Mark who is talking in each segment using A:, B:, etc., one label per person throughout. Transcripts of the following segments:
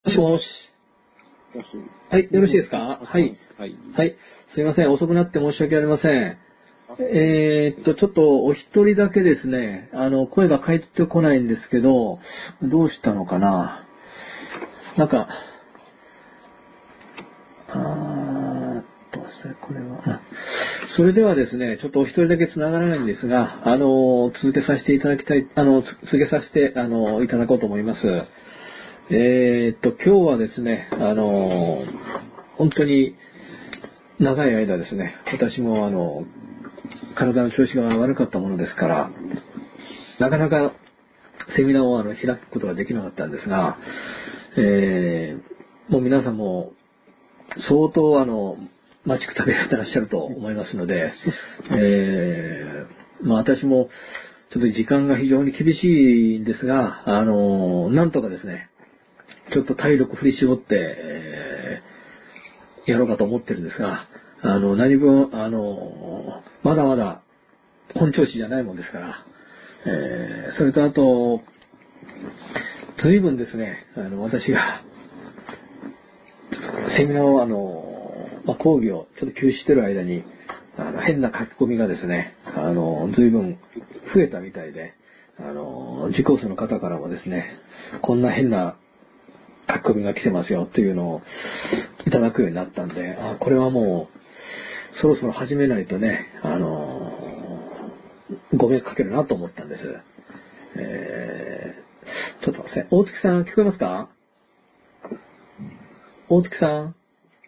A: もしもし。はい、よろしいですか？はい。はい。すいません、遅くなって申し訳ありません。ちょっとお一人だけですね、声が返ってこないんですけど、どうしたのかな？なんか、これは。それではですね、ちょっとお一人だけ繋がらないんですが、続けさせていただきたい、続けさせて、いただこうと思います。今日はですね、本当に長い間ですね、私も体の調子が悪かったものですから、なかなかセミナーを開くことができなかったんですが、もう皆さんも相当待ちくたびれてらっしゃると思いますので、私もちょっと時間が非常に厳しいんですが、なんとかですね、ちょっと体力振り絞って、やろうかと思ってるんですが、何分、まだまだ本調子じゃないもんですから、それとあと、随分ですね、私が、セミナーを講義をちょっと休止してる間に、変な書き込みがですね、随分増えたみたいで、受講生の方からもですね、こんな変な書き込みが来てますよっていうのをいただくようになったんで、これはもう、そろそろ始めないとね、ご迷惑かけるなと思ったんです。ちょっと待って、大月さん聞こえますか？大月さん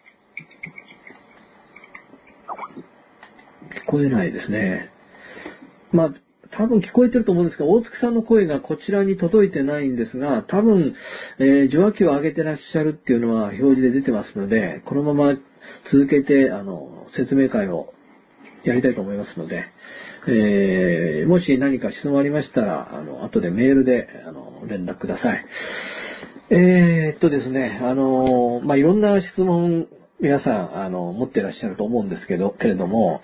A: 聞こえないですね。多分聞こえてると思うんですが、大月さんの声がこちらに届いてないんですが、多分、受話器を上げてらっしゃるっていうのは表示で出てますので、このまま続けて、説明会をやりたいと思いますので、もし何か質問ありましたら、後でメールで、連絡ください。ですね、いろんな質問、皆さん、持ってらっしゃると思うんですけれども、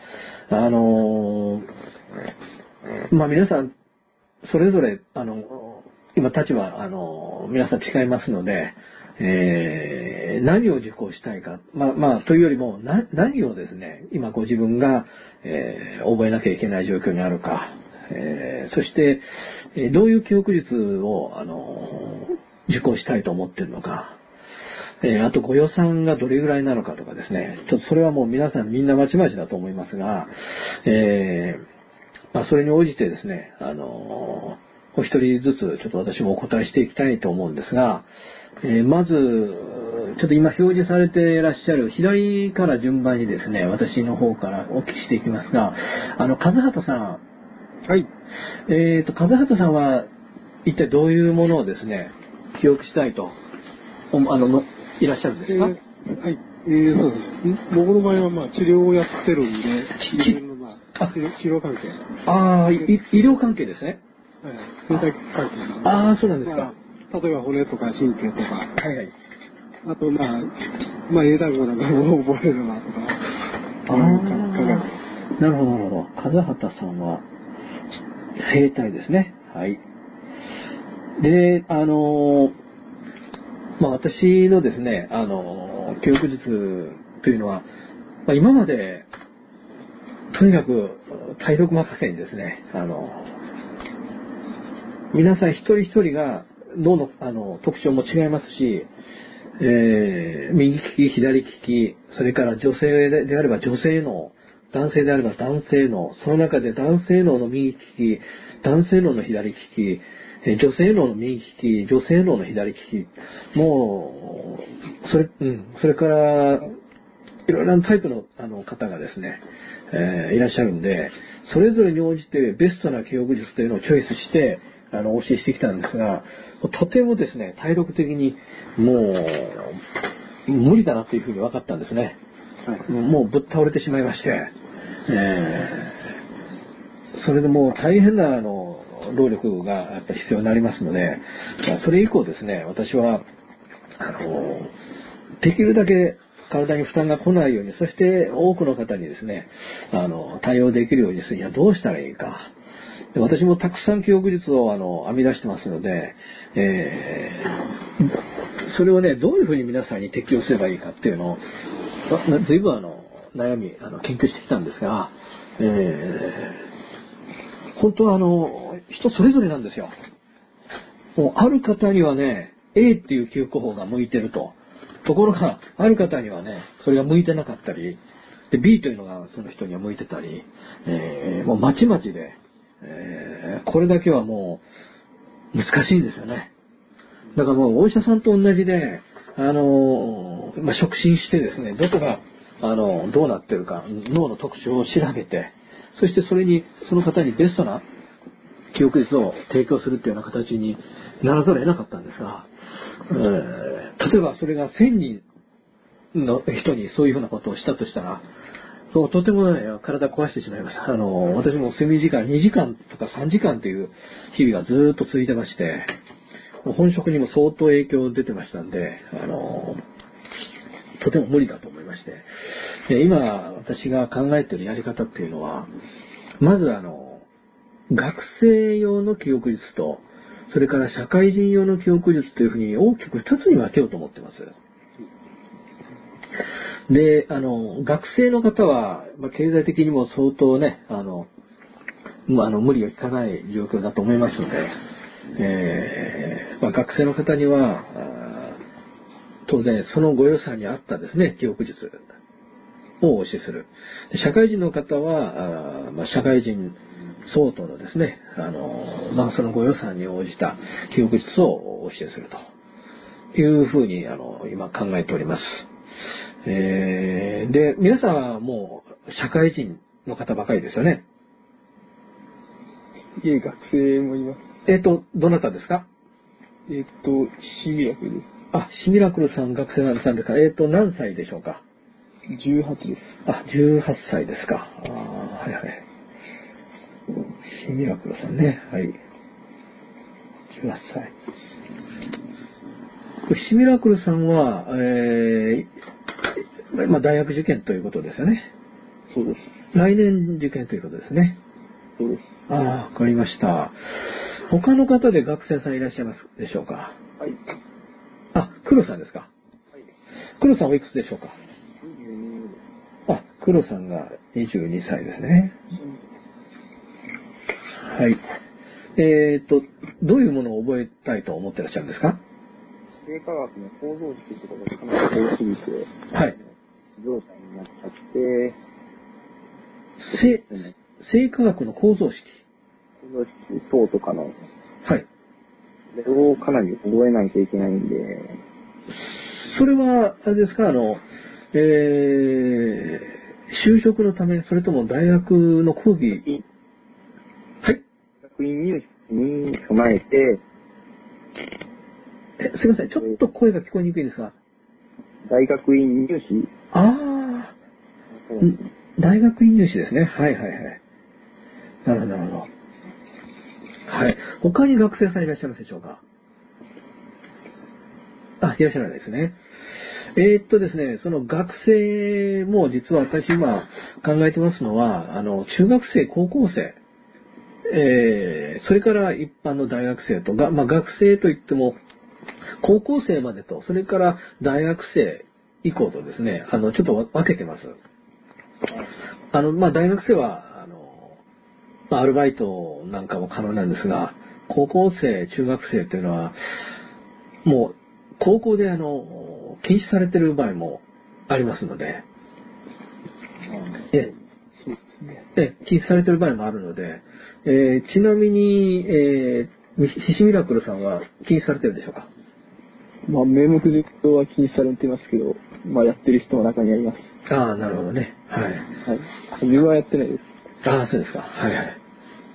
A: 皆さん、それぞれ、今立場、皆さん違いますので、何を受講したいか、というよりも、何をですね、今ご自分が、覚えなきゃいけない状況にあるか、そして、どういう記憶術を、受講したいと思っているのか、あとご予算がどれぐらいなのかとかですね、ちょっとそれはもう皆さんみんなまちまちだと思いますが、それに応じてですね、お一人ずつちょっと私もお答えしていきたいと思うんですが、まず、ちょっと今表示されていらっしゃる左から順番にですね、私の方からお聞きしていきますが、和畑さん。
B: はい。
A: 和畑さんは一体どういうものをですね、記憶したいと、いらっしゃるんですか？
B: はい。そうです。僕の場合は治療をやってるんで、治療関係。
A: 医療関係ですね。
B: はい。生態関係。
A: そうなんですか。
B: 例えば骨とか神経とか。
A: はいはい。
B: あと英単語なんかを覚えるなとか。
A: なるほど、なるほど。和畑さんは、生態ですね。はい。で、私のですね、記憶術というのは、今まで、とにかく体力任せにですね、皆さん一人一人が脳の特徴も違いますし、右利き、左利き、それから女性であれば女性脳、男性であれば男性脳、その中で男性脳の右利き、男性脳の左利き、女性脳の右利き、女性脳の左利き、もう、それから、いろいろなタイプの方がですね、いらっしゃるんで、それぞれに応じてベストな記憶術というのをチョイスして、お教えしてきたんですが、とてもですね、体力的にもう、無理だなというふうに分かったんですね。はい、もうぶっ倒れてしまいまして、それでもう大変な労力がやっぱ必要になりますので、それ以降ですね、私は、できるだけ体に負担が来ないように、そして多くの方にですね、対応できるようにするにはどうしたらいいか。 で私もたくさん記憶術を編み出してますので、それをね、どういうふうに皆さんに適用すればいいかっていうのを、随分悩み、研究してきたんですが、本当は人それぞれなんですよ。もうある方にはね、A っていう記憶法が向いてると。ところが、ある方にはね、それが向いてなかったり、で、B というのがその人には向いてたり、もうまちまちで、これだけはもう難しいんですよね。だからもうお医者さんと同じで、触診してですね、どこが、どうなってるか、脳の特徴を調べて、そしてそれに、その方にベストな記憶術を提供するっていうような形にならざるを得なかったんですが、例えばそれが1000人の人にそういうふうなことをしたとしたら、とてもね、体壊してしまいました。私も睡眠時間2時間とか3時間という日々がずっと続いてまして、本職にも相当影響出てましたんで、とても無理だと思いまして。で今、私が考えているやり方っていうのは、まず学生用の記憶術と、それから社会人用の記憶術というふうに大きく2つに分けようと思ってます。で、学生の方は、経済的にも相当ね、無理を聞かない状況だと思いますので、学生の方には、当然そのご予算に合ったですね、記憶術をお教えする。社会人の方は、社会人相当のですね、そのご予算に応じた記憶術をお教えするというふうに、今考えております。で、皆さんはもう社会人の方ばかりですよね。
B: いえ、学生もいます。
A: どなたですか？
B: シミラクルです。
A: あ、シミラクルさん、学生なんですか？何歳でしょうか
B: ？18です。
A: あ、18歳ですか。はいはい。シミラクルさんね。はい。18歳。シミラクルさんは、大学受験ということですよね。
B: そうです。
A: 来年受験ということですね。
B: そうです。
A: わかりました。他の方で学生さんいらっしゃいますでしょうか？
B: はい。
A: あ、黒さんですか？はい。黒さんおいくつでしょうか
B: ？22です。
A: あ、黒さんが22歳ですね。はい。どういうものを覚えたいと思ってらっしゃるんですか？
B: 生化学の構造式とかがかなり多すぎて、
A: はい。
B: 状態になっちゃって、
A: 生化学の構造式。
B: 構造式、層とかの、
A: はい。
B: それをかなり覚えないといけないんで、
A: それは、あれですか、就職のため、それとも大学の講義。はい。
B: 学院入試に備えて、
A: すいません、ちょっと声が聞こえにくいですが。
B: 大学院入試。
A: 大学院入試ですね。はいはいはい。なるほど、なるほど。はい。他に学生さんいらっしゃいますでしょうか？いらっしゃらないですね。ですね、その学生も実は私今考えてますのは、中学生、高校生、それから一般の大学生と、学生といっても、高校生までと、それから大学生以降とですね、ちょっと分けてます。大学生は、アルバイトなんかも可能なんですが、高校生、中学生というのは、もう、高校で禁止されている場合もありますので、禁止されている場合もあるので、ちなみに、シシミラクルさんは禁止されてるでしょうか？
B: 名目実行は禁止されてますけど、やってる人の中にはいます。
A: なるほどね。はい。はい。
B: 自分はやってないです。
A: そうですか。はいはい。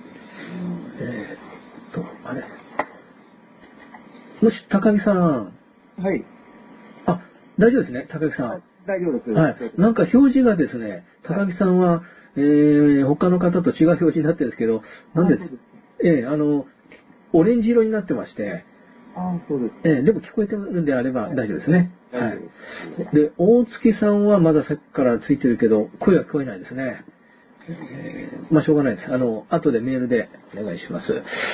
A: あれ。もし、高木さん。
B: はい。
A: 大丈夫ですね、高木さん。
B: 大丈夫です。
A: はい。なんか表示がですね、高木さんは、他の方と違う表示になってるんですけど、なんで、オレンジ色になってまして、
B: そうです。
A: でも聞こえてるんであれば大丈夫ですね。はい。で、大月さんはまださっきからついてるけど、声は聞こえないですね。 まあ、しょうがないです。後でメールでお願いします。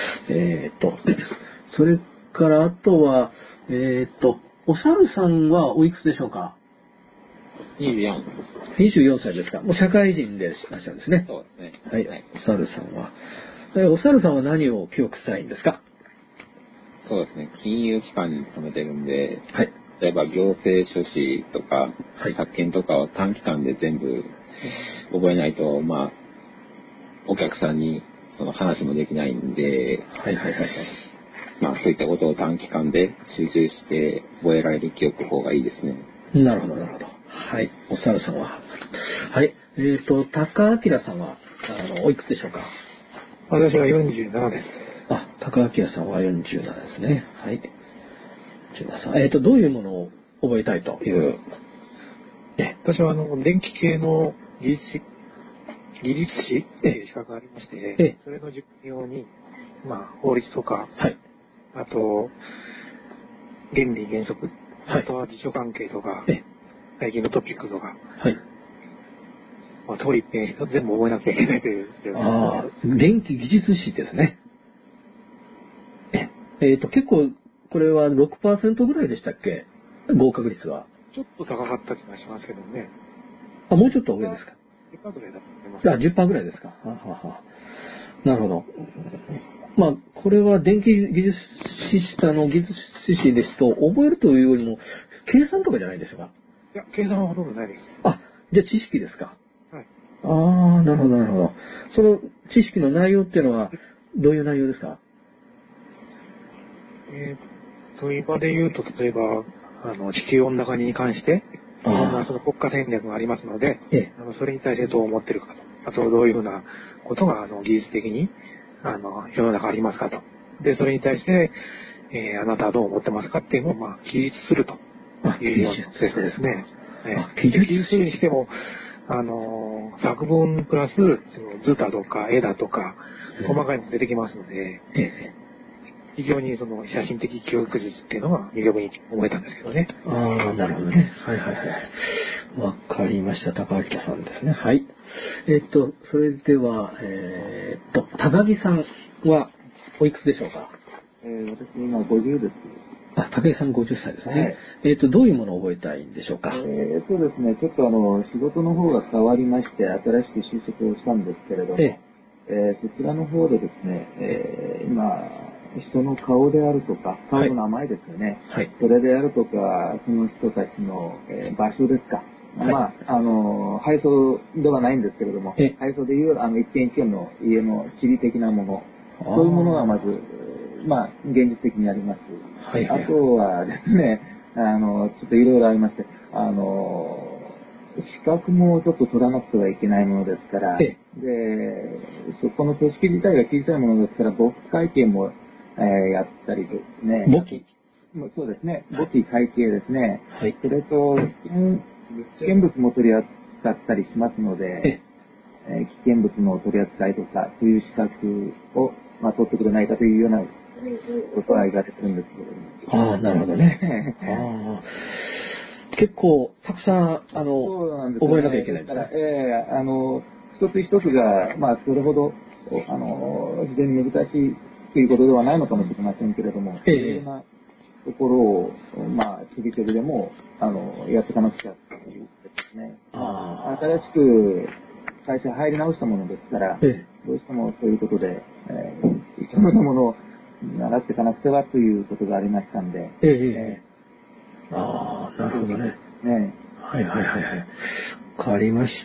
A: それから、あとは、お猿さんはおいくつでしょうか
C: 24。
A: 24歳ですか。もう社会人でいらっしゃるんですね。
C: そうですね。
A: はい。お猿さんは。お猿さんは何を記憶したいんですか？
C: そうですね。金融機関に勤めてるんで、
A: はい。
C: 例えば行政書士とか、
A: はい
C: 宅建とかを短期間で全部覚えないと、まあ、お客さんにその話もできないんで、
A: はいはいはいはい。
C: まあそういったことを短期間で集中して覚えられる記憶法がいいですね。
A: なるほどなるほど。はい。お猿さんは。はい。高明さんは、おいくつでしょうか？
B: 私は47です。
A: あ、高明さんは47ですね。はい。17さん。どういうものを覚えたいという。
B: 私は電気系の技術士という資格がありまして、それの受験用に、まあ、法律とか、
A: はい。
B: あと、原理原則、
A: はい
B: あとは辞書関係とか、最近のトピックとか、
A: はい。
B: まあ、通り一遍全部覚えなきゃいけないという状況
A: ああ、電気技術士ですね。結構、これは 6% ぐらいでしたっけ？合格率は。
B: ちょっと高かった気がしますけどね。
A: あ、もうちょっと上ですか
B: 10%ぐらいだと思います。
A: あ、10% ぐらいですか。ははは。なるほど。まあ、これは電気技術士ですと、覚えるというよりも、計算とかじゃないでしょうか。
B: いや、計算はほとんどないです。
A: あ、じゃあ知識ですか。
B: はい。
A: ああ、なるほど、なるほど。その知識の内容っていうのは、どういう内容ですか？
B: 今で言うと、例えば、地球温暖化に関して、いろんなその国家戦略がありますので、それに対してどう思ってるかと。あと、どういうふうなことが、技術的に、世の中ありますかと。で、それに対して、あなたはどう思ってますかっていうのを、まあ、記述するというようなテストですね。記述するにしても、作文プラス、その図だとか絵だとか、細かいのが出てきますので、非常にその写真的記憶術っていうのが魅力に思えたんですけどね。
A: ああ、なるほどね。はいはいはい。わかりました。高明さんですね。はい。それでは、高木さんはおいくつでしょうか？
D: 私今50です。
A: あ、高木さん50歳ですね。はい、どういうものを覚えたいんでしょうか？
D: そうですね。ちょっと仕事の方が変わりまして、新しく就職をしたんですけれども、そちらの方でですね、今、人の顔であるとか、顔の名前ですよね。
A: はい。
D: それであるとか、その人たちの、場所ですか。はい、まあ、配送ではないんですけれども、配送でいう、一軒一軒の家の地理的なもの、そういうものがまず、まあ、現実的にあります。はい、あとはですね、ちょっといろいろありまして、資格もちょっと取らなくてはいけないものですから、で、そこの組織自体が小さいものですから、簿記会計も、やったりですね。
A: 簿記？
D: そうですね。簿記会計ですね。
A: はい。
D: それと、危険物も取り扱ったりしますので、危険物の取り扱いとか、そういう資格を、まあ、取ってくれないかというようなことは言われてるんですけれども。
A: ああ、なるほどね。あ結構、たくさん、覚えなきゃいけないんですね。
D: 一つ一つが、まあ、それほど、非常に難しいということではないのかもしれませんけれども、いろいろなところを、まあ、ちびちびでも、やっていかなくちゃということですね。新しく会社入り直したものですから、どうしてもそういうことで、いろんなものを習っていかなくてはということがありましたんで。
A: ああ、なるほどね。はいはいはいはい。わかりました。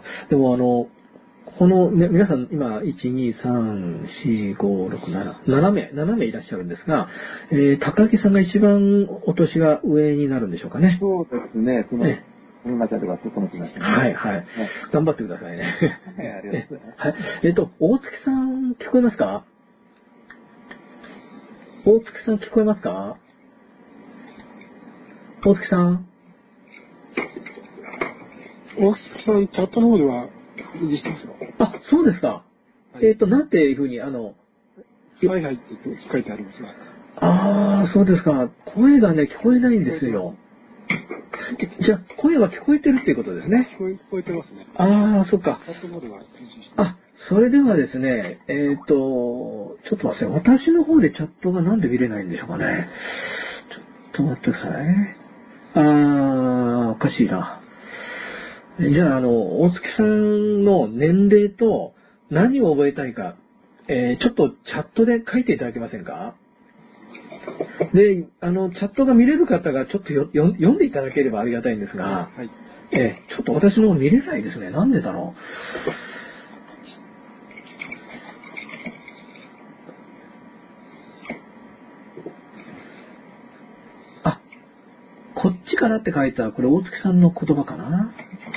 A: でもこの、ね、皆さん今、1、2、3、4、5、6、7名いらっしゃるんですが、高木さんが一番お年が上になるんでしょうかね。
D: そうですね。その中ではそうかもしれませんね。
A: はいはい。頑張ってくださいね。
D: ありがとうございます。
A: 大月さん聞こえますか？大月さん聞こえますか？大月さん。
B: 大月さん、チャットの方では表示してますよ。
A: あ、そうですか。なんていうふうに、
B: はいはいって書いてありますが。
A: ああ、そうですか。声がね、聞こえないんですよ。 じゃあ、声は聞こえてるっていうことですね。
B: 聞こえてますね。
A: ああ、そっか。
B: チャットボードが
A: あ、それではですね、ちょっと待ってください。私の方でチャットがなんで見れないんでしょうかね。ちょっと待ってください。おかしいな。じゃあ、大月さんの年齢と何を覚えたいか、ちょっとチャットで書いていただけませんか？で、チャットが見れる方がちょっと読んでいただければありがたいんですが、
B: はい、
A: ちょっと私の方見れないですね。なんでだろう。あ、こっちからって書いた、これ大月さんの言葉かな？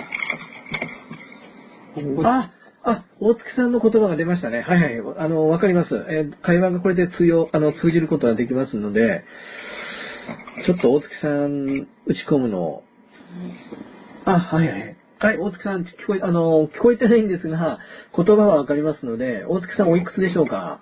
A: 大月さんの言葉が出ましたね。はいはい。わかります。会話がこれで通じることができますので、ちょっと大月さん打ち込むのを。はいはい。はい、大月さん聞こえてないんですが、言葉はわかりますので、大月さんおいくつでしょうか？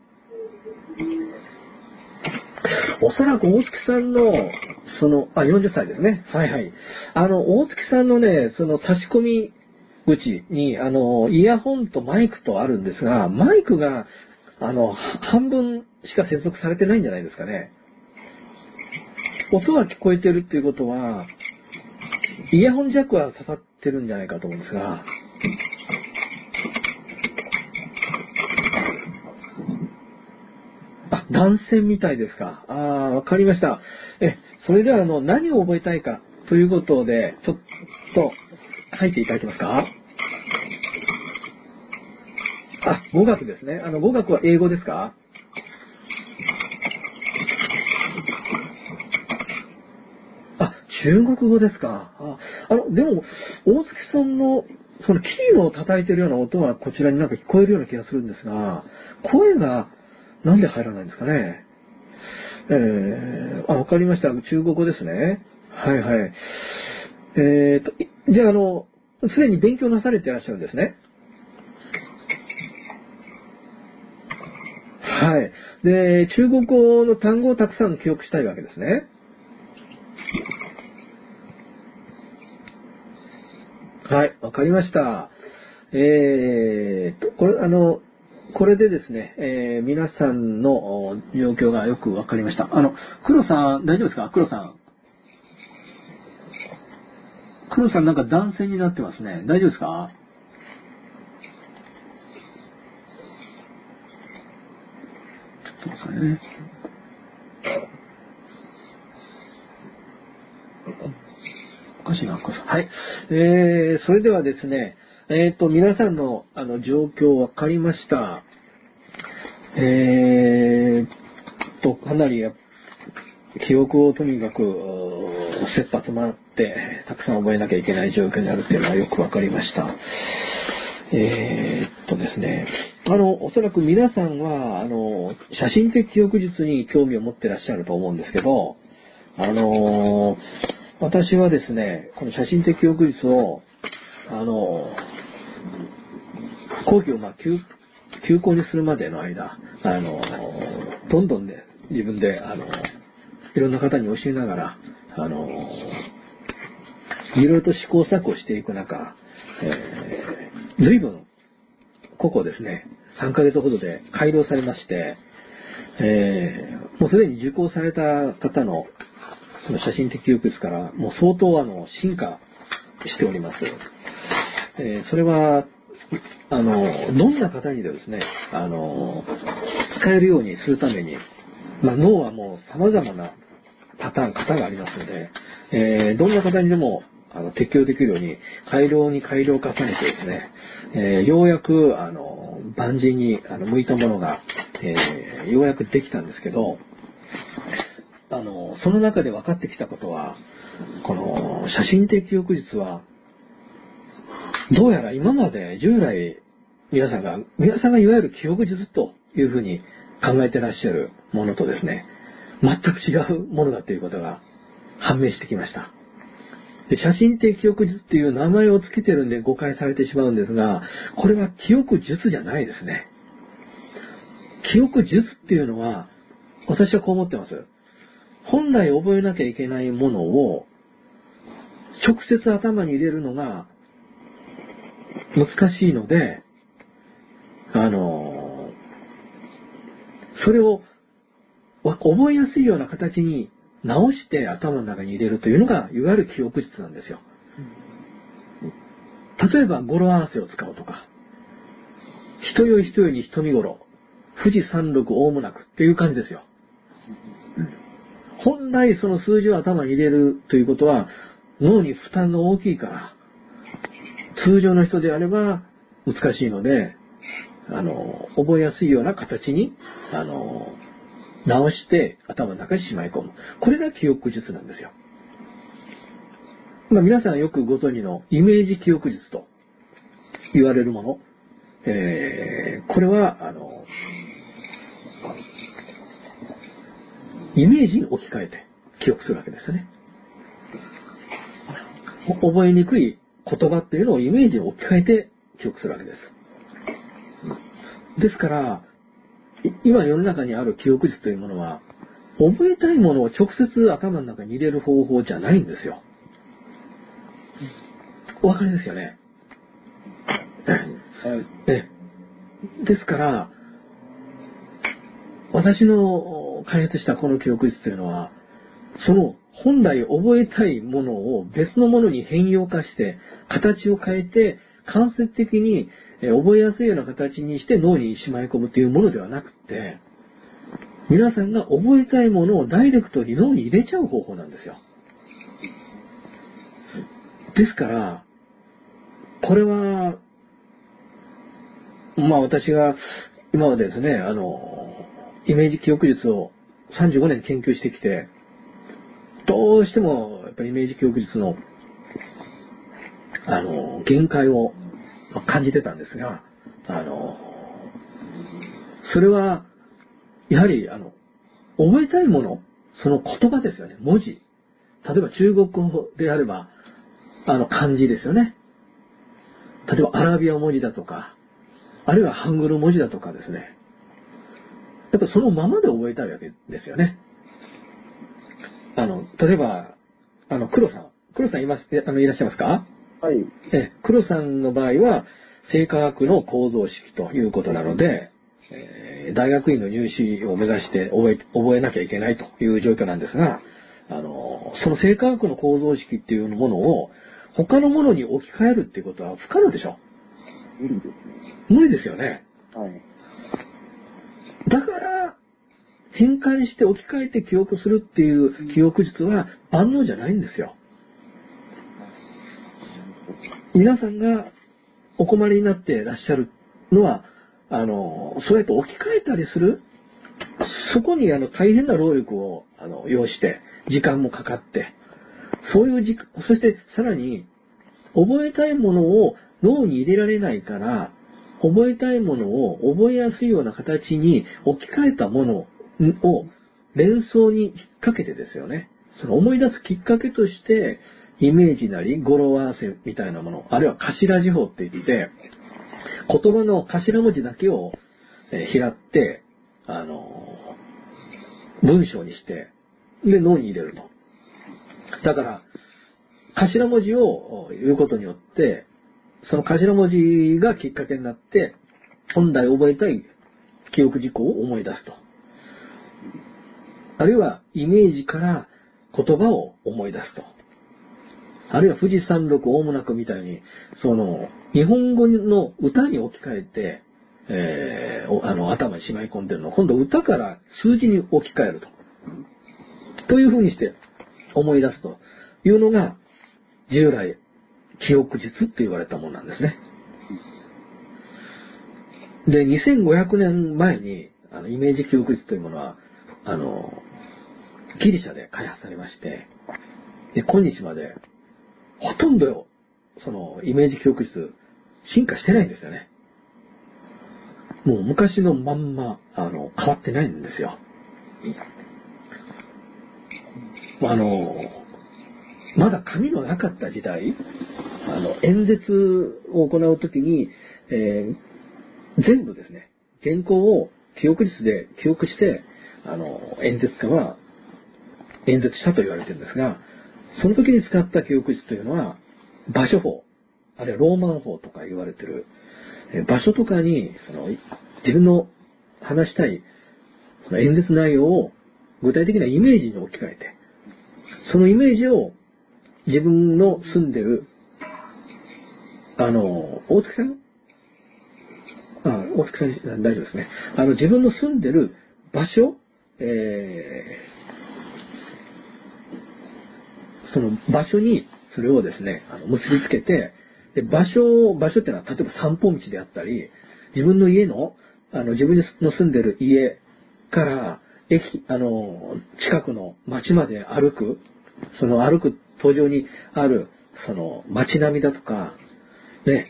A: おそらく大月さんの、40歳ですね。はいはい。大月さんのね、差し込み口に、イヤホンとマイクとあるんですが、マイクが、半分しか接続されてないんじゃないですかね。音は聞こえてるっていうことは、イヤホンジャックは刺さってるんじゃないかと思うんですが、断線みたいですか。わかりました。それでは何を覚えたいかということで、ちょっと書いていただけますか？語学ですね。語学は英語ですか？中国語ですか。でも、大月さんの、キーを叩いてるような音はこちらになんか聞こえるような気がするんですが、声がなんで入らないんですかね。わかりました。中国語ですね。はいはい。じゃあ、すでに勉強なされていらっしゃるんですね。はい。で、中国語の単語をたくさん記憶したいわけですね。はい、わかりました。これでですね、皆さんの状況がよくわかりました。黒さん、大丈夫ですか？黒さん。黒さんなんか断線になってますね。大丈夫ですか？ちょっと待ってくださいね。おかしいな、はい。それではですね、皆さんの状況分かりました。かなり記憶をとにかく切羽詰まってたくさん覚えなきゃいけない状況にあるっていうのはよく分かりました。ですね、おそらく皆さんは写真的記憶術に興味を持ってらっしゃると思うんですけど、私はですね、この写真的記憶術を、講義を休校にするまでの間、どんどんね、自分で、いろんな方に教えながら、いろいろと試行錯誤していく中、随分、個々ですね、3ヶ月ほどで改良されまして、もうすでに受講された方のその写真的記憶術からもう相当進化しております。それはどんな方にでですね使えるようにするために、脳はもう様々な型がありますので、どんな方にでも適用できるように改良に改良を重ねてですね、ようやく万人に向いたものが、ようやくできたんですけど、その中で分かってきたことは、この写真的記憶術はどうやら今まで従来皆さんがいわゆる記憶術というふうに考えてらっしゃるものとですね、全く違うものだということが判明してきました。で、写真的記憶術っていう名前をつけてるんで誤解されてしまうんですが、これは記憶術じゃないですね。記憶術っていうのは、私はこう思ってます。本来覚えなきゃいけないものを直接頭に入れるのが難しいので、それを覚えやすいような形に直して頭の中に入れるというのがいわゆる記憶術なんですよ。例えば語呂合わせを使うとか、人よ人よに人見頃、富士山麓大もなくっていう感じですよ。本来その数字を頭に入れるということは脳に負担が大きいから、通常の人であれば難しいので、覚えやすいような形に直して頭の中にしまい込む。これが記憶術なんですよ。皆さんよくご存知のイメージ記憶術と言われるもの。これはイメージに置き換えて記憶するわけですね。覚えにくい言葉っていうのをイメージに置き換えて記憶するわけです。ですから、今世の中にある記憶術というものは、覚えたいものを直接頭の中に入れる方法じゃないんですよ。お分かりですよね。ですから、私の開発したこの記憶術というのは、その本来覚えたいものを別のものに変容化して、形を変えて、間接的に覚えやすいような形にして脳にしまい込むというものではなくて、皆さんが覚えたいものをダイレクトに脳に入れちゃう方法なんですよ。ですから、これは、私が今までですね、イメージ記憶術を35年研究してきて、どうしてもやっぱりイメージ記憶術の限界を感じてたんですが、それはやはり覚えたいもの、その言葉ですよね、文字。例えば中国語であれば漢字ですよね。例えばアラビア文字だとか、あるいはハングル文字だとかですね。やっぱそのままで覚えたいわけですよね。例えば黒さんいらっしゃいますか？
D: はい。
A: 黒さんの場合は生化学の構造式ということなので、大学院の入試を目指して覚えなきゃいけないという状況なんですが、その生化学の構造式っていうものを他のものに置き換えるっていうことは不可能でしょ。
D: 無理ですね。
A: 無理ですよね。
D: はい。
A: だから変換して置き換えて記憶するっていう記憶術は万能じゃないんですよ。皆さんがお困りになっていらっしゃるのはそうやって置き換えたりする、そこに大変な労力を要して時間もかかって、そういうそしてさらに覚えたいものを脳に入れられないから、覚えたいものを覚えやすいような形に置き換えたものを連想に引っ掛けてですよね。その思い出すきっかけとしてイメージなり語呂合わせみたいなもの、あるいは頭字法って言って、言葉の頭文字だけを拾って文章にしてで脳に入れると。だから頭文字を言うことによってその頭文字がきっかけになって本来覚えたい記憶事項を思い出すと。あるいはイメージから言葉を思い出すと。あるいは富士山麓大もなくみたいに日本語の歌に置き換えて、頭にしまい込んでるのを今度歌から数字に置き換えるというふうにして思い出すというのが従来記憶術って言われたものなんですね。で、2500年前にイメージ記憶術というものはギリシャで開発されまして、で今日までほとんどそのイメージ記憶術進化してないんですよね。もう昔のまんま変わってないんですよ。まだ紙のなかった時代、演説を行うときに、全部ですね、原稿を記憶術で記憶して演説家は演説したと言われてるんですが、 その時に使った記憶術というのは、場所法、あるいはローマン法とか言われてる、場所とかに、自分の話したい、その演説内容を具体的なイメージに置き換えて、そのイメージを自分の住んでる、大月さん大月さん大丈夫ですね。自分の住んでる場所、その場所にそれをですね、結びつけて、で場所っていうのは、例えば散歩道であったり、自分の家の、自分の住んでる家から近くの町まで歩く、その歩く途上にある、その街並みだとか、ね、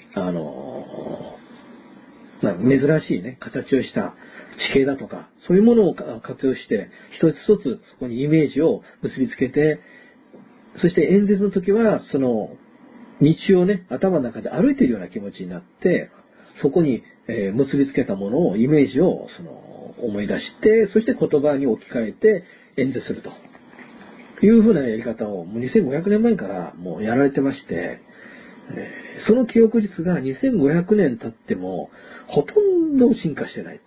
A: 珍しいね、形をした地形だとか、そういうものを活用して、一つ一つそこにイメージを結びつけて、そして演説の時は、その日常をね、頭の中で歩いているような気持ちになって、そこに、結びつけたものを、イメージを思い出して、そして言葉に置き換えて演説するというふうなやり方を、もう2500年前からもうやられてまして、その記憶術が2500年経ってもほとんど進化してない。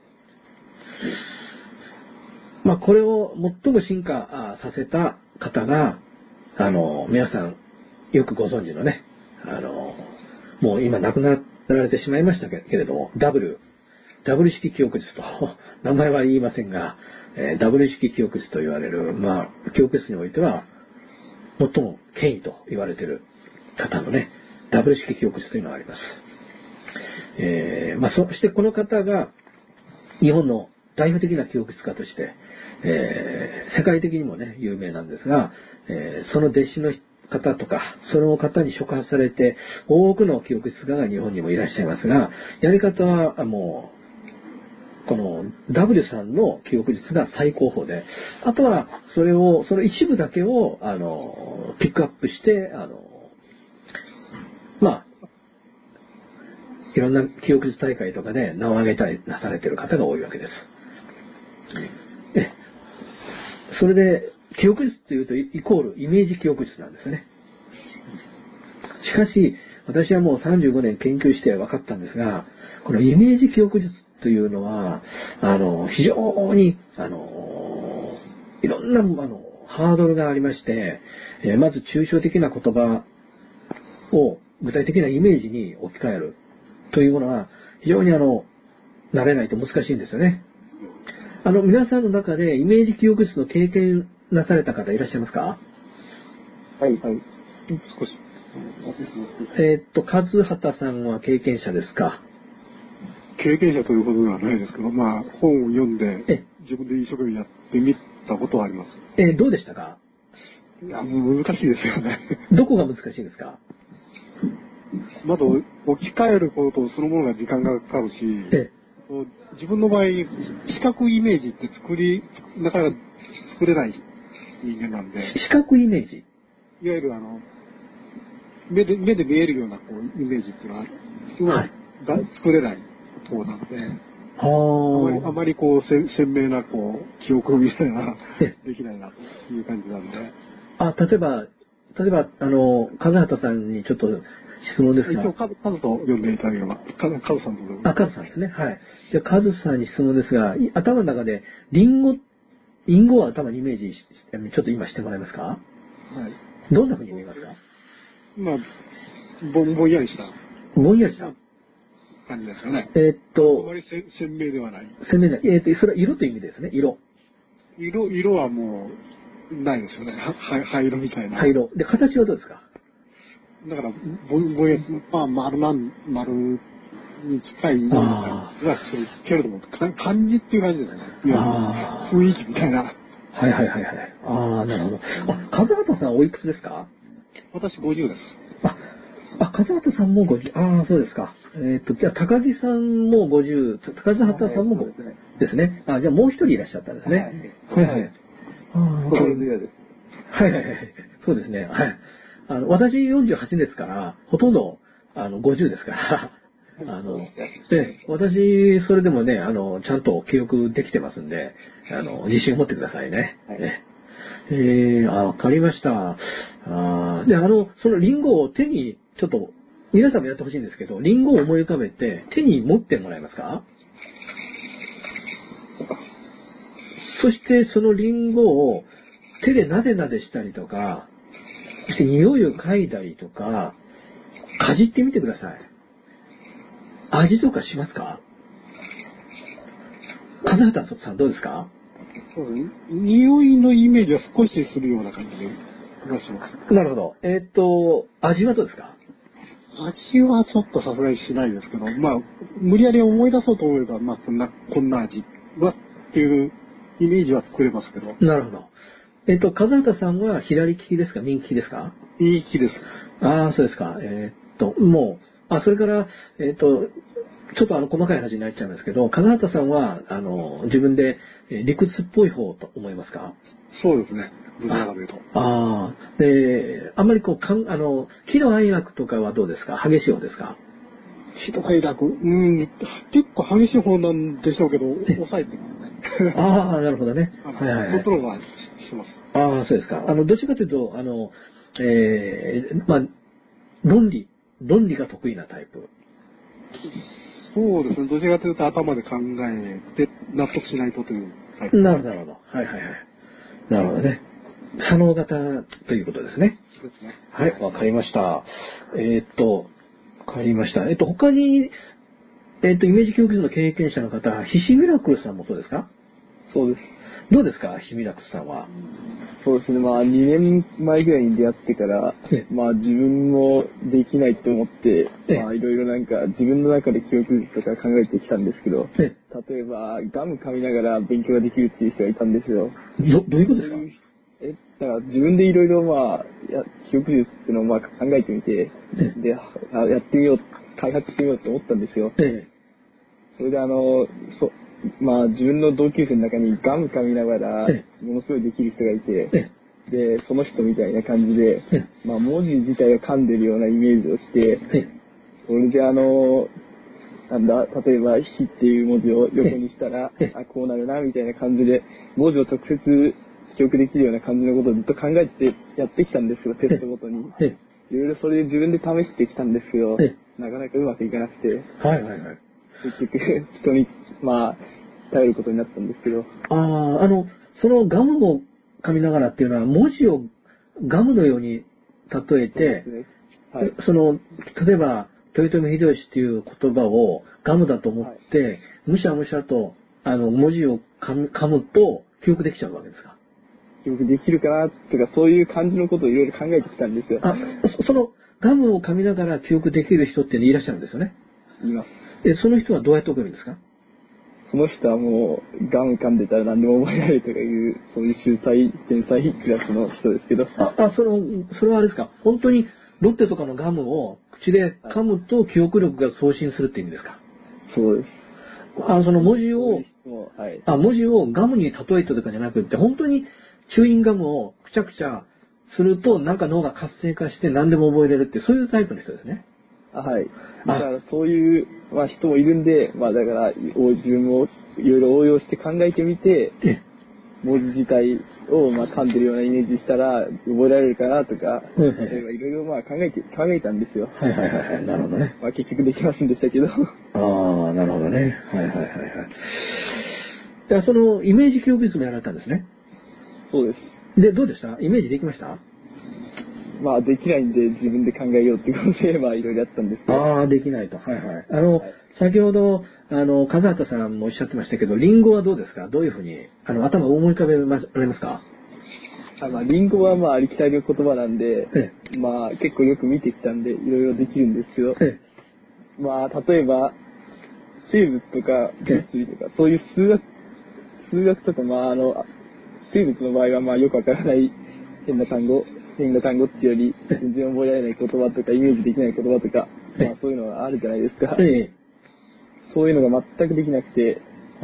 A: まあこれを最も進化させた方が、皆さんよくご存知のね、もう今亡くなられてしまいましたけれども、ダブル式記憶術と、名前は言いませんが、ダブル式記憶術と言われる、まあ記憶術においては最も権威と言われている方のね、ダブル式記憶術というのがあります。そしてこの方が日本の代表的な記憶術家として、世界的にもね、有名なんですが、その弟子の方とか、その方に触発されて、多くの記憶術家が日本にもいらっしゃいますが、やり方はもう、この W さんの記憶術が最高峰で、あとはその一部だけを、ピックアップして、いろんな記憶術大会とかで名を挙げたりなされている方が多いわけです。それで、記憶術というとイコールイメージ記憶術なんですね。しかし、私はもう35年研究して分かったんですが、このイメージ記憶術というのは、非常に、いろんな、ハードルがありまして、まず抽象的な言葉を具体的なイメージに置き換えるというものは、非常に慣れないと難しいんですよね。皆さんの中でイメージ記憶術の経験なされた方いらっしゃいますか？
D: はい。
B: 少し。
A: 和畑さんは経験者ですか？
E: 経験者というほどではないですけど、まあ、本を読んで、自分で一生懸命やってみたことはあります。
A: どうでしたか？
E: いや、もう難しいですよね。
A: どこが難しいですか？
E: まず、置き換えることそのものが時間がかかるし、自分の場合、視覚イメージってなかなか作れない人間なんで。
A: 視覚イメージ？
E: いわゆる目で見えるようなイメージっていうのは、作れない方なんで、あまり鮮明な記憶みたいなできないなという感じなんで。
A: 例えば和畑さんにちょっと質問ですが。
E: 一応、カズと呼んでいただければ。カズさんと呼んで。
A: カズさんですね。はい。じゃあ、カズさんに質問ですが、頭の中で、隠語を頭にイメージして、ちょっと今してもらえますか？はい。どんな風に見えますか？
E: まあ、ぼんやりした。
A: ぼんやりした
E: 感じですよね。あまり鮮明ではない。
A: 鮮明ない。それは色という意味ですね。色
E: はもう、ないですよね。灰色みたいな。
A: 灰色。で、形はどうですか？
E: だから、ぼんやり、丸に近いような感じがするけれども、感じっていう感じですね。雰囲気みたいな。
A: はい。なるほど。和畑さんおいくつですか？
E: 私50です。
A: 和畑さんも50。そうですか。じゃあ、高木さんも50、和畑さんも50ですね。じゃあもう一人いらっしゃったんですね。はい。
D: そうです。
A: はい。そうですね。はい。私48ですから、ほとんど、50ですから、私、それでもね、ちゃんと記憶できてますんで、自信を持ってくださいね。 わかりました。で、そのリンゴを手に、ちょっと、皆さんもやってほしいんですけど、リンゴを思い浮かべて、手に持ってもらえますか？そして、そのリンゴを手でなでなでしたりとか、そして匂いを嗅いだりとか、かじってみてください。味とかしますか？金畑さんどうですか？
E: そうですね。匂いのイメージは少しするような感じでがします。
A: なるほど。味はどうですか？
E: 味はちょっとさすがにしないですけど、まあ、無理やり思い出そうと思えば、まあ、こんな味はっていうイメージは作れますけど。
A: なるほど。風畑さんは左利きですか？右利きですか？
E: 右利きです。
A: そうですか。もう、それから、ちょっと細かい話になっちゃうんですけど、風畑さんは、自分で理屈っぽい方と思いますか？
E: そうですね。どちらかというと。
A: で、あんまり喜怒哀楽とかはどうですか？激しい方ですか？
E: 喜怒哀楽、結構激しい方なんでしょうけど、抑えてますね。
A: なるほどね。はいはい、はい。
E: コントロールはします。
A: そうですか。どっちかというと、まあ、論理が得意なタイプ。
E: そうですね。どちらかというと頭で考えて納得しないとというタイプ。
A: なるほど。はいはいはい。なるほどね。左脳型ということですね。
E: そうですね。
A: はい、わかりました。わかりました。他に、イメージ教育の経験者の方、ヒシミラクルさんもそうですか？
F: そうです。
A: どうですか、ヒシミラクルさんは。
F: そうですね。2年前ぐらいに出会ってから、自分もできないと思って、いろいろ自分の中で記憶とか考えてきたんですけど、例えば、ガム噛みながら勉強ができるっていう人がいたんですよ。
A: どういうことですか？
F: だから自分でいろいろ記憶術っていうのを考えてみて、で、やってみよう、開発してみようと思ったんですよ。それで自分の同級生の中にガム噛みながら、ものすごいできる人がいて、で、その人みたいな感じで、文字自体を噛んでるようなイメージをして、それで例えば、火っていう文字を横にしたら、こうなるな、みたいな感じで、文字を直接記憶できるような感じのことをずっと考えてやってきたんですよ、テストごとに。いろいろそれで自分で試してきたんですけど、なかなかうまくいかなくて、結局、人に、頼ることになったんですけど。
A: そのガムを噛みながらっていうのは、文字をガムのように例えて、例えば、豊臣秀吉っていう言葉をガムだと思って、むしゃむしゃと、文字を噛むと記憶できちゃうわけですか？
F: 記憶できるかなとか、そういう感じのことをいろいろ考えてきたんですよ。
A: そのガムを噛みながら記憶できる人っていらっしゃるんですよね？
F: います。
A: その人はどうやって覚えるんですか？
F: その人はもう、ガム噛んでたら何でも覚えられるとかいう、そういう天才クラスの人ですけど。
A: それはあれですか？本当にロッテとかのガムを口で噛むと記憶力が送信するって意味ですか？
F: そうです。
A: その文字をガムに例えてとかじゃなくて、本当にチューインガムをくちゃくちゃすると、脳が活性化して何でも覚えれるって、そういうタイプの人ですね。
F: はい。だからそういう、人もいるんで、だから自分もいろいろ応用して考えてみて、文字自体を噛んでるようなイメージしたら覚えられるかなとか、いろいろ考えたんですよ。
A: なるほどね。
F: 結局できませんでしたけど。
A: なるほどね。そのイメージ記憶術もやられたんですね。
F: そうです。
A: で、どうでした？イメージできました？
F: できないんで自分で考えようっていうことで、いろいろやったんですけど。
A: できないと。先ほど、風畑さんもおっしゃってましたけど、リンゴはどうですか？どういうふうに、頭を思い浮かべられますか？
F: リンゴはありきたりの言葉なんで、結構よく見てきたんで、いろいろできるんですけど、例えば、生物とか物理とか、そういう数学とか、生物の場合はよくわからない変な単語っていうより、全然覚えられない言葉とか、イメージできない言葉とか、そういうのがあるじゃないですか。そういうのが全くできなくて、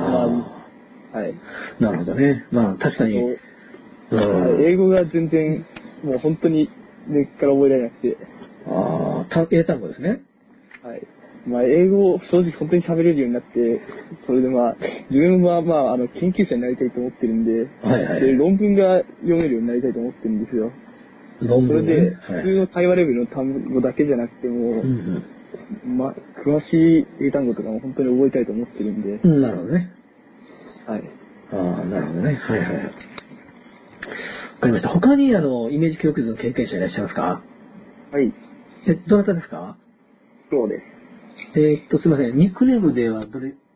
A: なるほどね。確かに。
F: 英語が全然、もう本当に根っから覚えられなくて。
A: 英単語ですね。
F: まあ、英語を正直本当に喋れるようになって、それでまあ、自分はまあ、研究者になりたいと思ってるんで、
A: はいはい、
F: それ論文が読めるようになりたいと思ってるんですよ。
A: 論文、ね、
F: それで、普通の会話レベルの単語だけじゃなくても、まあ、詳しい英単語とかも本当に覚えたいと思ってるんで。
A: なるほどね。
F: はい。
A: ああ、なるほどね。はいはい。わかりました。他にイメージ教育図の経験者いらっしゃいますか？
F: はい。
A: どなたですか？
F: そうです。
A: すいません。ニックネームでは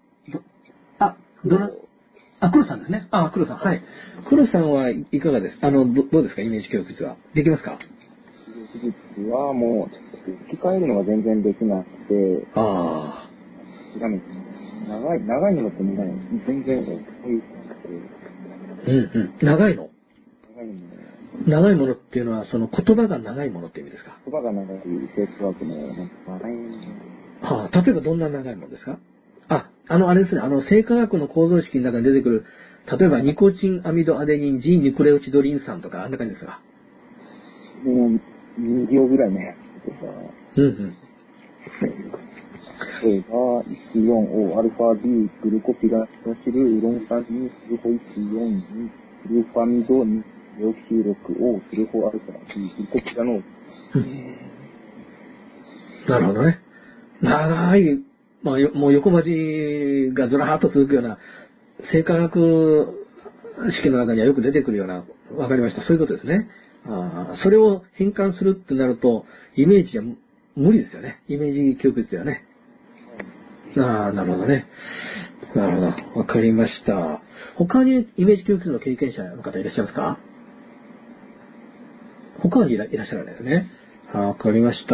A: 黒さんですね。黒さん。はい。黒さんはいかがですか？どうですか？イメージ教育図は。できますか？
D: イメージ教育図はもう、置き換えるのが全然できなくて、長いのってもう全然そういう
A: 長いの？長いものっていうのは、その言葉が長いものって意味ですか？
D: 言葉が長い、生徒枠の長い
A: 例えばどんな長いものですか？あれですね、生化学の構造式の中に出てくる、例えばニコチン、アミド、アデニン、G、ニクレオチドリン酸とか、あんな感じですか？
D: もう、2行ぐらいのやつとか。例えば、14O、アルファ B、グルコピラノシル、ウロン酸2、スルホ14、グルファミド2、レオキシ6O、スルホアルファ B、グルコピラノ。
A: なるほどね。長い、もう横文字がずらーっと続くような、生化学式の中にはよく出てくるような、わかりました。そういうことですね。それを変換するってなると、イメージじゃ無理ですよね。イメージ教育ですよね。なるほどね。なるほど。わかりました。他にイメージ教育の経験者の方いらっしゃいますか？他にいらっしゃらないですね。わかりました。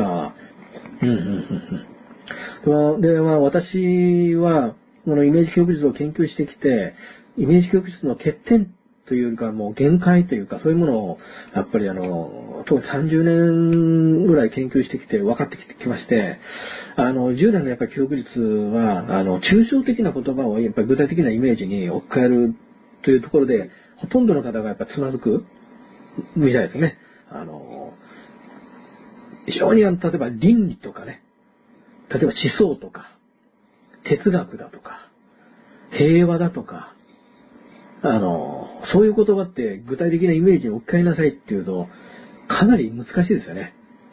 A: で、私は、このイメージ教育術を研究してきて、イメージ教育術の欠点というよりかもう限界というか、そういうものを、やっぱり当時30年ぐらい研究してきて分かってきまして、従来のやっぱり教育術は、抽象的な言葉をやっぱり具体的なイメージに置き換えるというところで、ほとんどの方がやっぱつまずくみたいですね。非常に例えば倫理とかね、例えば思想とか、哲学だとか、平和だとか、そういう言葉って具体的なイメージに置き換えなさいっていうと、かなり難しいですよね。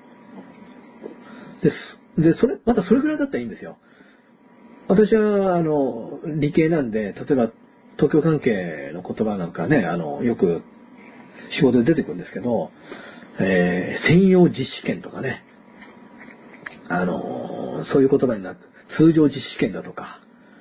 A: で、またそれぐらいだったらいいんですよ。私は、理系なんで、例えば、東京関係の言葉なんかね、よく仕事で出てくるんですけど、専用実試験とかね、そういう言葉になって、通常実試験だとか、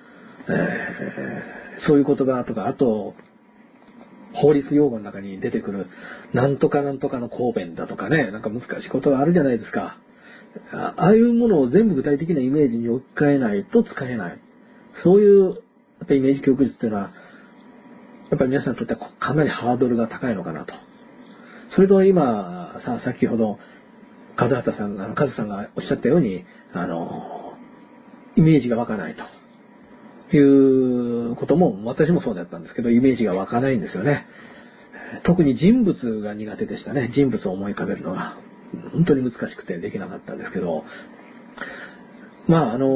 A: そういう言葉とか、あと、法律用語の中に出てくる、なんとかなんとかの公弁だとかね、なんか難しい言葉あるじゃないですか。ああいうものを全部具体的なイメージに置き換えないと使えない。そういう、やっぱりイメージ教育術っていうのは、やっぱり皆さんにとってはかなりハードルが高いのかなと。それと今、先ほど、カズさんがおっしゃったように、イメージが湧かないということも、私もそうだったんですけど、イメージが湧かないんですよね。特に人物が苦手でしたね。人物を思い浮かべるのが。本当に難しくてできなかったんですけど、イ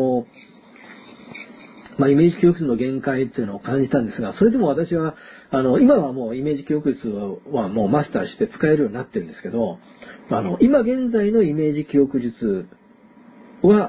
A: メージ教育術の限界っていうのを感じたんですが、それでも私は、今はもうイメージ教育術はもうマスターして使えるようになってるんですけど、今現在のイメージ記憶術は、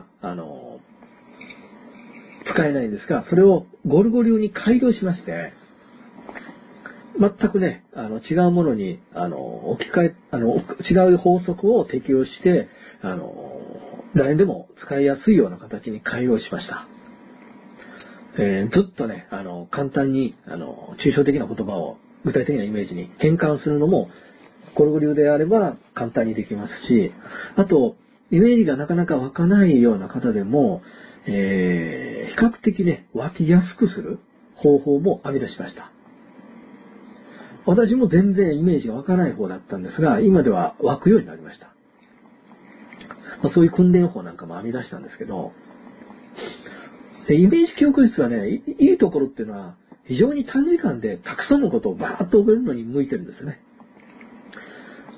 A: 使えないんですが、それをゴルゴ流に改良しまして、全くね、違うものに、置き換え、違う法則を適用して、誰でも使いやすいような形に改良しました。ずっとね、簡単に、抽象的な言葉を具体的なイメージに変換するのも、ゴルゴ流であれば簡単にできますし、あと、イメージがなかなか湧かないような方でも、比較的ね、湧きやすくする方法も編み出しました。私も全然イメージが湧かない方だったんですが、今では湧くようになりました。そういう訓練法なんかも編み出したんですけど、イメージ記憶術はね、いいところっていうのは、非常に短時間でたくさんのことをバーッと覚えるのに向いてるんですよね。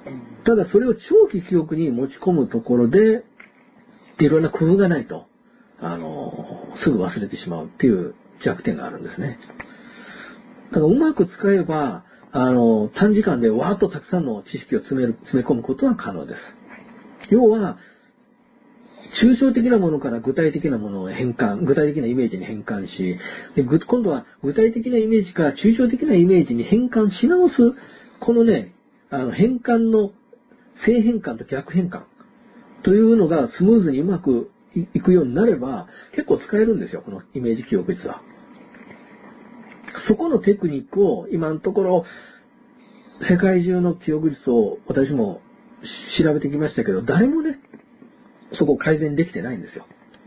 A: ただそれを長期記憶に持ち込むところで、いろんな工夫がないと、 すぐ忘れてしまうっていう弱点があるんですね。だからうまく使えば、短時間でわーっとたくさんの知識を詰め込むことは可能です。要は、抽象的なものから具体的なものを具体的なイメージに変換し、で今度は具体的なイメージから抽象的なイメージに変換し直す、このね、変換の正変換と逆変換というのがスムーズにうまくいくようになれば、結構使えるんですよ、このイメージ記憶術は。そこのテクニックを今のところ、世界中の記憶術を私も調べてきましたけど、誰もね、そこを改善できてないんですよ。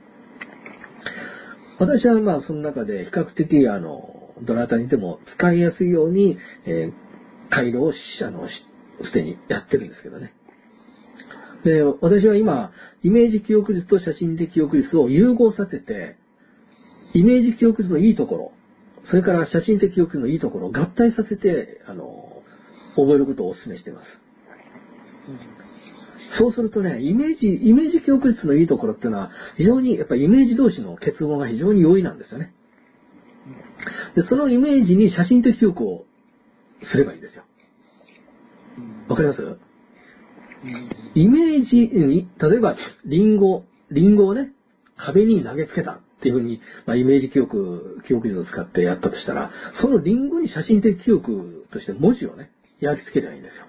A: 私はまあその中で比較的どなたにでも使いやすいように、回路をすでにやってるんですけどね。で、私は今、イメージ記憶術と写真的記憶術を融合させて、イメージ記憶術のいいところ、それから写真的記憶術のいいところを合体させて、覚えることをお勧めしています。そうするとね、イメージ記憶術のいいところっていうのは、非常にやっぱりイメージ同士の結合が非常に容易なんですよね。で、そのイメージに写真的記憶をすればいいんですよ。わかります？イメージに、例えば、リンゴをね、壁に投げつけたっていうふうに、イメージ記憶術を使ってやったとしたら、そのリンゴに写真的記憶として文字をね、焼き付ければいいんですよ。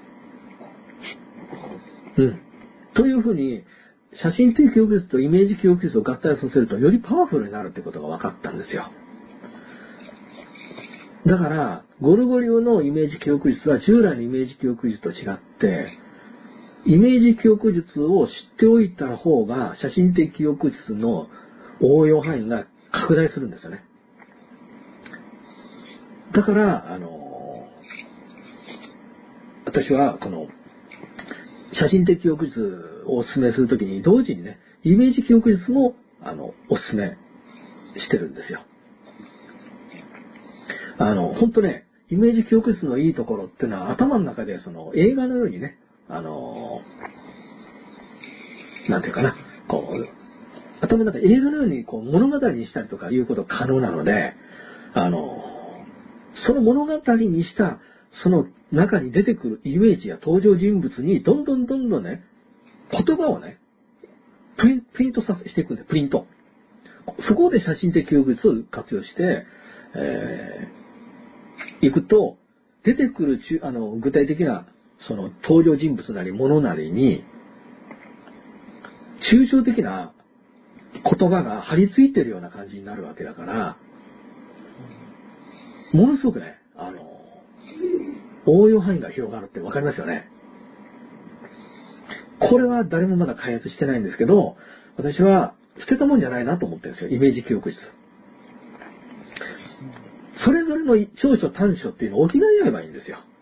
A: というふうに、写真的記憶術とイメージ記憶術を合体させると、よりパワフルになるってことが分かったんですよ。だから、ゴルゴ流のイメージ記憶術は従来のイメージ記憶術と違って、イメージ記憶術を知っておいた方が、写真的記憶術の応用範囲が拡大するんですよね。だから、私は、この、写真的記憶術をお勧めするときに、同時にね、イメージ記憶術も、お勧めしてるんですよ。本当ね、イメージ記憶術のいいところっていうのは、頭の中で、映画のようにね、なんていうかな、こう、頭の中で映画のようにこう物語にしたりとかいうことが可能なので、その物語にした、その中に出てくるイメージや登場人物に、どんどんね、言葉をね、プリントしていくんです、プリント。そこで写真的記憶術を活用して、いくと、出てくる具体的な、その登場人物なり物なりに、抽象的な言葉が張り付いてるような感じになるわけだから、ものすごくね、応用範囲が広がるってわかりますよね。これは誰もまだ開発してないんですけど、私は捨てたもんじゃないなと思ってるんですよ、イメージ記憶術。それぞれの長所短所っていうのを補い合えばいいんですよ。